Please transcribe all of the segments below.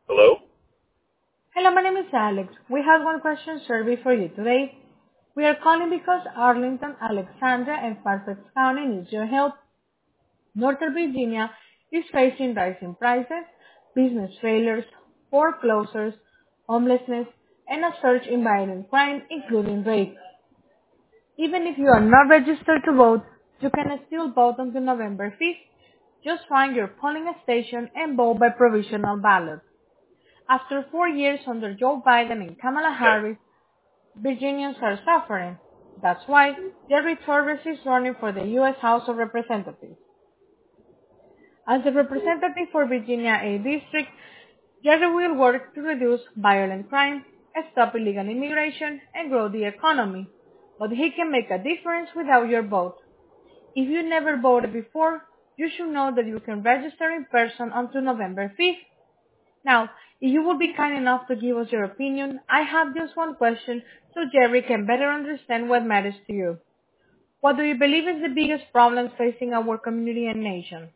Hello? Hello, my name is Alex. We have one question survey for you today. We are calling because Arlington, Alexandria, and Fairfax County needs your help. Northern Virginia is facing rising prices, business failures, foreclosures, homelessness, and a surge in violent crime, including rape. Even if you are not registered to vote, you can still vote until November 5th. Just find your polling station and vote by provisional ballot. After 4 years under Joe Biden and Kamala Okay. Harris, Virginians are suffering. That's why Jerry Torres is running for the U.S. House of Representatives. As the representative for Virginia A District, Jerry will work to reduce violent crime, stop illegal immigration, and grow the economy. But he can make a difference without your vote. If you never voted before, you should know that you can register in person until November 5th. Now, if you would be kind enough to give us your opinion, I have just one question so Jerry can better understand what matters to you. What do you believe is the biggest problem facing our community and nation?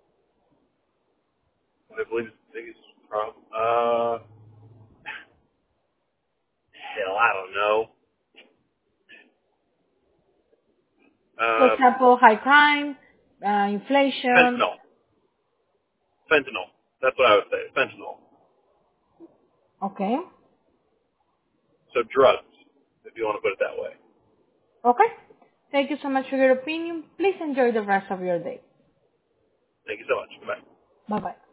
I believe it's the biggest problem. Hell, I don't know. For example, high crime, inflation. Fentanyl. Fentanyl. That's what I would say. Fentanyl. Okay. So drugs, if you want to put it that way. Okay. Thank you so much for your opinion. Please enjoy the rest of your day. Thank you so much. Bye. Bye bye.